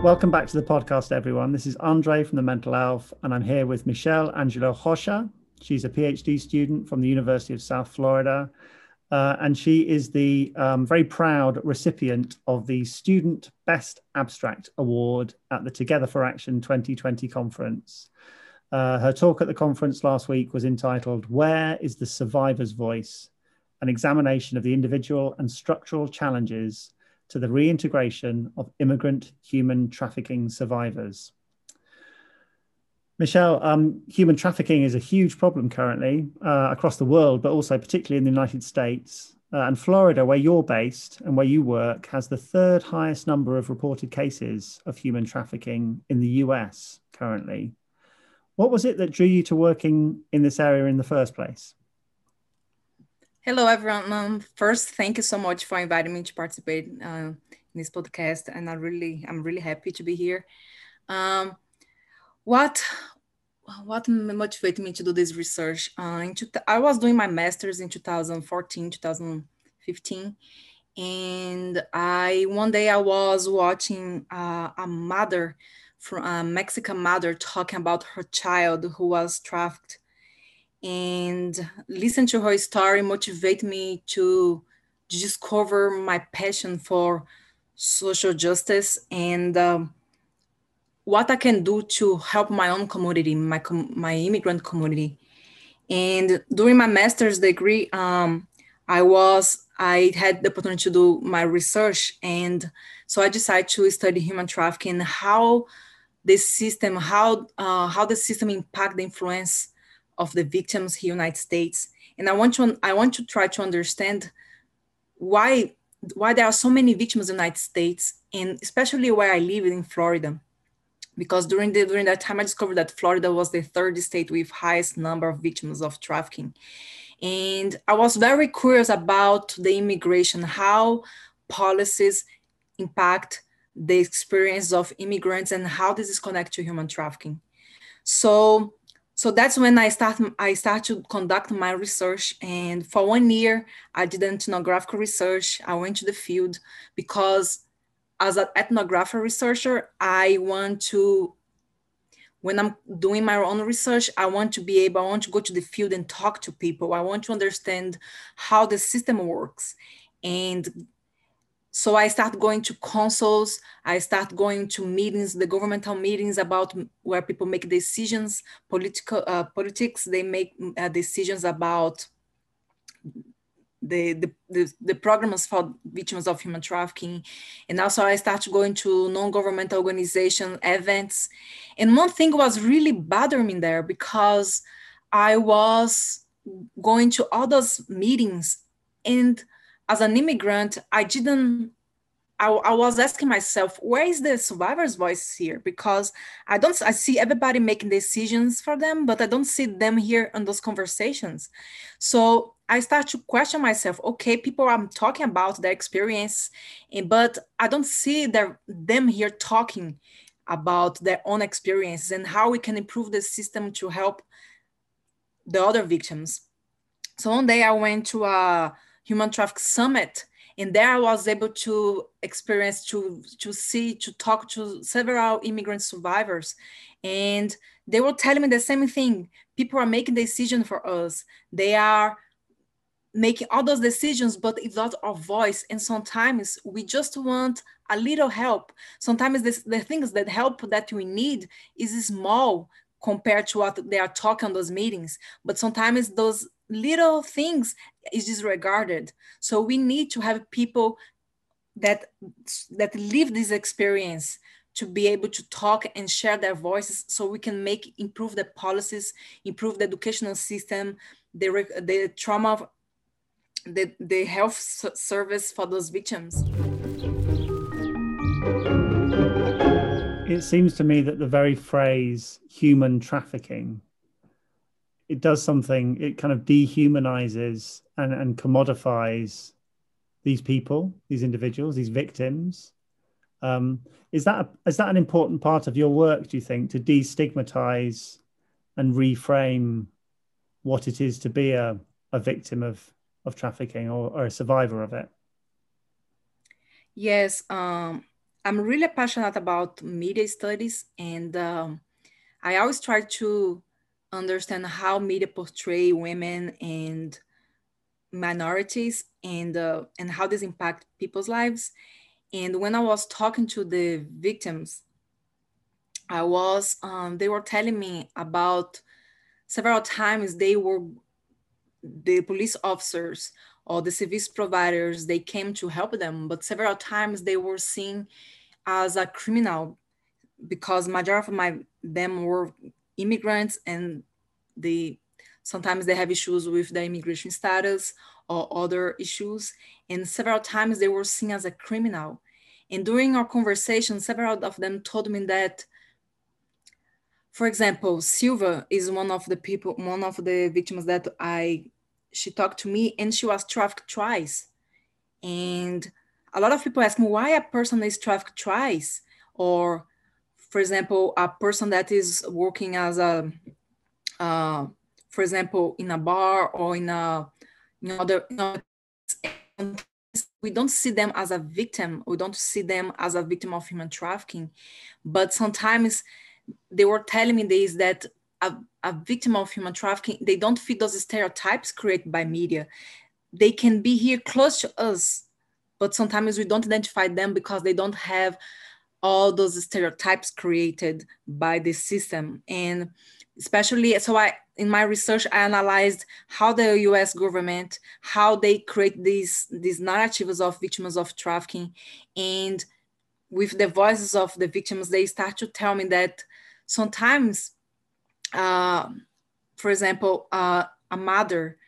Welcome back to the podcast, everyone. This is Andre from the Mental Elf, and I'm here with Michelle Angelo Rocha. She's a PhD student from the University of South Florida, and she is the very proud recipient of the Student Best Abstract Award at the Together for Action 2020 conference. Her talk at the conference last week was entitled, "Where is the Survivor's Voice? An examination of the individual and structural challenges to the reintegration of immigrant human trafficking survivors." Michelle, human trafficking is a huge problem currently across the world, but also particularly in the United States. And Florida, where you're based and where you work, has the third highest number of reported cases of human trafficking in the US currently. What was it that drew you to working in this area in the first place? Hello, everyone. First, thank you so much for inviting me to participate in this podcast, and I'm really happy to be here. What motivated me to do this research? I was doing my master's in 2014, 2015, and one day I was watching a mother, from a Mexican mother, talking about her child who was trafficked, and listen to her story motivate me to discover my passion for social justice and what I can do to help my own community, my immigrant community. And during my master's degree, I had the opportunity to do my research, and so I decided to study human trafficking, how the system impact the influence of the victims here in the United States. And I want to try to understand why there are so many victims in the United States, and especially where I live in Florida. Because during that time, I discovered that Florida was the third state with highest number of victims of trafficking. And I was very curious about the immigration, how policies impact the experience of immigrants and how this is connected to human trafficking. So that's when I start to conduct my research. And for 1 year, I did ethnographic research. I went to the field because as an ethnographic researcher, when I'm doing my own research, I want to go to the field and talk to people. I want to understand how the system works. And so I start going to consuls, I start going to meetings, the governmental meetings about where people make decisions, politics, they make decisions about the programs for victims of human trafficking. And also I started going to non-governmental organization events. And one thing was really bothering me there, because I was going to all those meetings, and as an immigrant, I was asking myself, where is the survivor's voice here? Because I see everybody making decisions for them, but I don't see them here in those conversations. So I start to question myself, okay, people are talking about their experience, but I don't see them here talking about their own experiences and how we can improve the system to help the other victims. So one day I went to a human trafficking summit, and there I was able to experience, to talk to several immigrant survivors. And they were telling me the same thing. People are making decisions for us. They are making all those decisions, but it's not our voice. And sometimes we just want a little help. Sometimes the things that help that we need is small compared to what they are talking on those meetings. But sometimes those little things is disregarded. So we need to have people that live this experience to be able to talk and share their voices, so we can improve the policies, improve the educational system, the trauma, the health service for those victims. It seems to me that the very phrase human trafficking, it does something, it kind of dehumanizes and commodifies these people, these individuals, these victims. Is that an important part of your work, do you think, to destigmatize and reframe what it is to be a victim of trafficking or a survivor of it? Yes, I'm really passionate about media studies, and I always try to understand how media portray women and minorities, and how this impact people's lives. And when I was talking to the victims, they were telling me about several times the police officers or the service providers, they came to help them, but several times they were seen as a criminal because majority of them were immigrants, and they sometimes they have issues with their immigration status or other issues, and several times they were seen as a criminal. And during our conversation, several of them told me that, for example, Silva is one of the victims that she talked to me, and she was trafficked twice. And a lot of people ask me why a person is trafficked twice, or, for example, a person that is working as a, for example, in a bar or in a, we don't see them as a victim. We don't see them as a victim of human trafficking, but sometimes they were telling me this, that a victim of human trafficking, they don't fit those stereotypes created by media. They can be here close to us, but sometimes we don't identify them because they don't have all those stereotypes created by the system. And especially, so in my research, I analyzed how the US government, how they create these narratives of victims of trafficking. And with the voices of the victims, they start to tell me that sometimes, for example, a mother,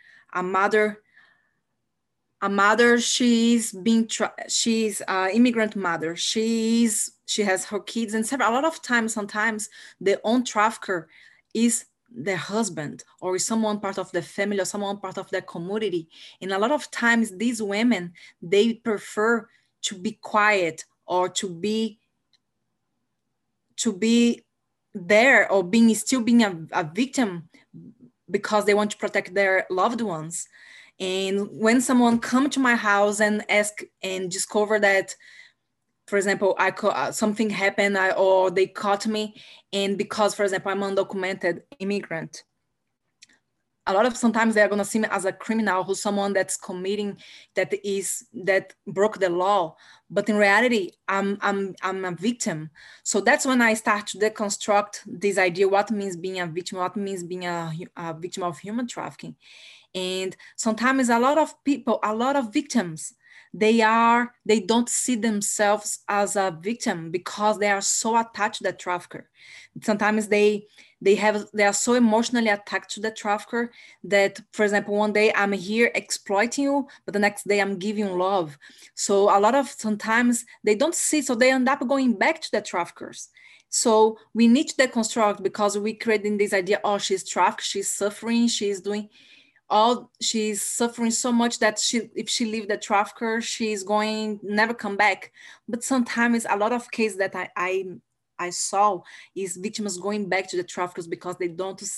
she's she's an immigrant mother. She has her kids, and a lot of times, sometimes the own trafficker is their husband, or is someone part of the family, or someone part of their community. And a lot of times these women, they prefer to be quiet, or to be there, or still being a victim, because they want to protect their loved ones. And when someone come to my house and ask and discover that, for example, something happened, or they caught me, and because, for example, I'm an undocumented immigrant, a lot of sometimes they're going to see me as a criminal, who's someone that's committing, that broke the law. But in reality, I'm a victim. So that's when I start to deconstruct this idea: what means being a victim, what means being a victim of human trafficking. And sometimes a lot of victims, they don't see themselves as a victim because they are so attached to the trafficker. Sometimes they are so emotionally attached to the trafficker that, for example, one day I'm here exploiting you, but the next day I'm giving love. So sometimes they don't see, so they end up going back to the traffickers. So we need to deconstruct, because we creating this idea: oh, she's trafficked, she's suffering, she's suffering so much that if she leave the trafficker, she's going never come back. But sometimes a lot of cases that I saw is victims going back to the traffickers because they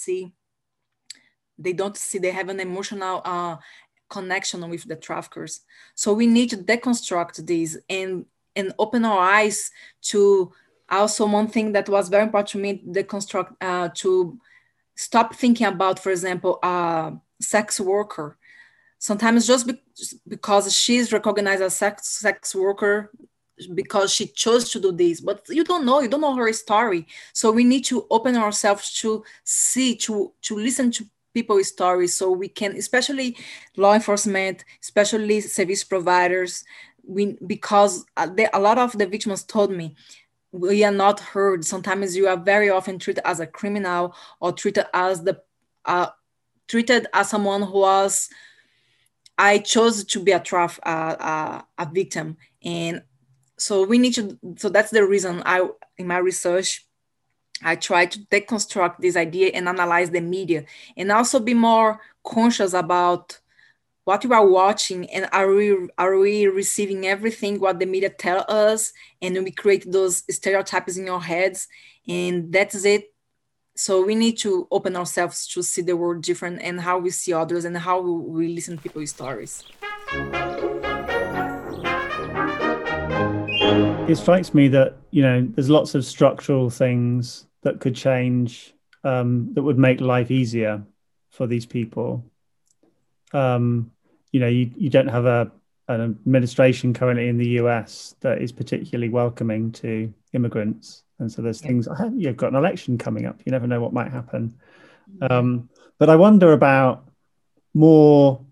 have an emotional connection with the traffickers. So we need to deconstruct this and open our eyes to also one thing that was very important to me: deconstruct, to stop thinking about, for example, sex worker. Sometimes just because she's recognized as sex worker because she chose to do this, but you don't know her story. So we need to open ourselves to see, to listen to people's stories, so we can, especially law enforcement, especially service providers, because a lot of the victims told me, we are not heard. Sometimes you are very often treated as a criminal, or treated as someone who was, I chose to be a victim. And so that's the reason in my research, I try to deconstruct this idea and analyze the media, and also be more conscious about what you are watching, and are we receiving everything what the media tell us, and we create those stereotypes in your heads, and that's it. So we need to open ourselves to see the world different, and how we see others, and how we listen to people's stories. it strikes me that, there's lots of structural things that could change, that would make life easier for these people. You don't have an administration currently in the US that is particularly welcoming to immigrants. And so there's things, you've got an election coming up. You never know what might happen. But I wonder about more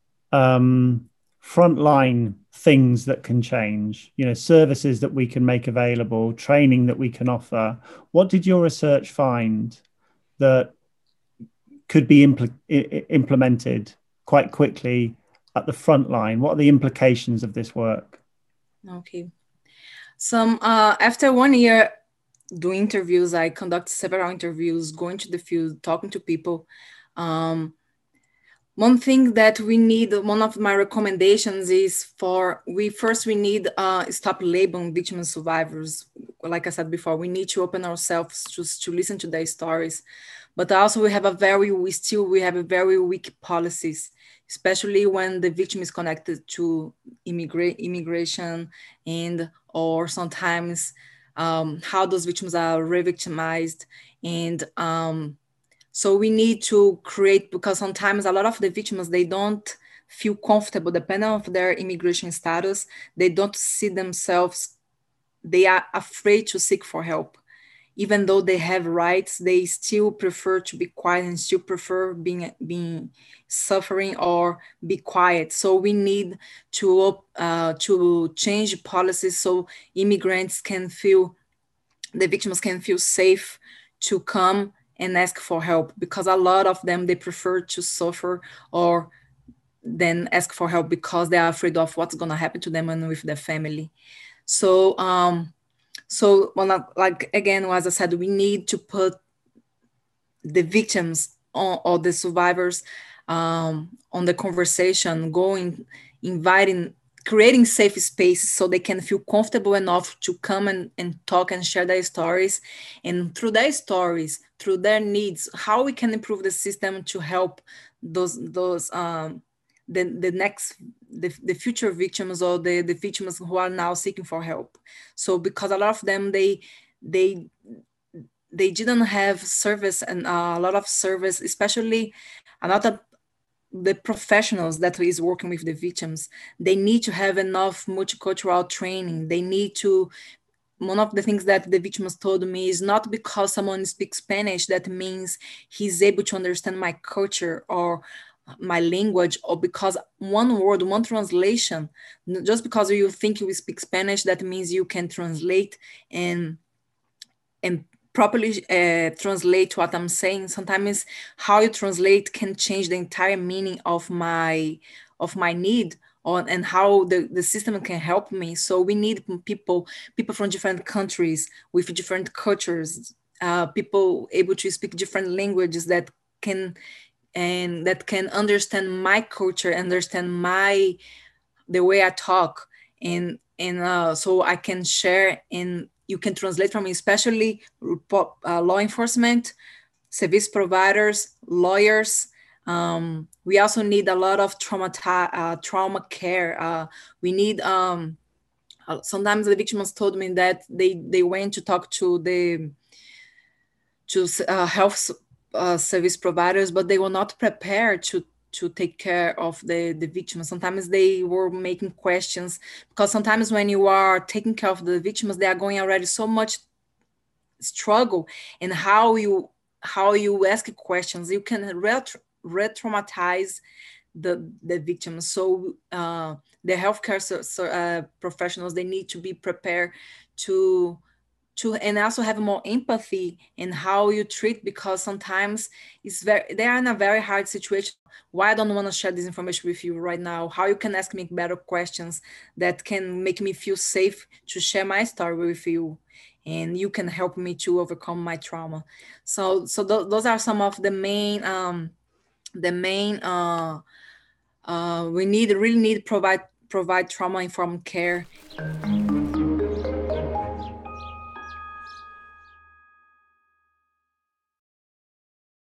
frontline things that can change, services that we can make available, training that we can offer. What did your research find that could be implemented quite quickly at the front line? What are the implications of this work? Okay. After 1 year doing interviews, I conducted several interviews, going to the field, talking to people. One thing that we need, one of my recommendations is we need stop labeling victims and survivors. Like I said before, we need to open ourselves to listen to their stories. But also we have very weak policies, especially when the victim is connected to immigration or sometimes how those victims are re-victimized. And so we need to create, because sometimes a lot of the victims, they don't feel comfortable, depending on their immigration status, they don't see themselves, they are afraid to seek for help. Even though they have rights, they still prefer to be quiet and still prefer being suffering or be quiet. So we need to change policies so immigrants the victims can feel safe to come and ask for help, because a lot of them, they prefer to suffer or then ask for help because they are afraid of what's going to happen to them and with their family. So again, as I said, we need to put the victims or the survivors on the conversation, creating safe spaces so they can feel comfortable enough to come and talk and share their stories. And through their stories, through their needs, how we can improve the system to help the future victims or the victims who are now seeking for help. So because a lot of them, they didn't have service, and a lot of service, especially a lot of the professionals that is working with the victims, they need to have enough multicultural training. One of the things that the victims told me is not because someone speaks Spanish, that means he's able to understand my culture or my language, or because one word, one translation, just because you think you speak Spanish, that means you can translate and properly translate what I'm saying. Sometimes how you translate can change the entire meaning of my need, and how the system can help me. So we need people from different countries with different cultures, people able to speak different languages that can understand my culture, understand the way I talk, and so I can share, and you can translate from me, especially law enforcement, service providers, lawyers. We also need a lot of trauma care. We need, sometimes the victims told me that they went to talk to health service providers, but they were not prepared to take care of the victims. Sometimes they were making questions, because sometimes when you are taking care of the victims, they are going already so much struggle, and how you ask questions, you can re-traumatize the victims. So the healthcare professionals, they need to be prepared to and also have more empathy in how you treat, because sometimes they are in a very hard situation. Why I don't want to share this information with you right now, how you can ask me better questions that can make me feel safe to share my story with you, and you can help me to overcome my trauma. So those are some of the main we really need to provide trauma-informed care.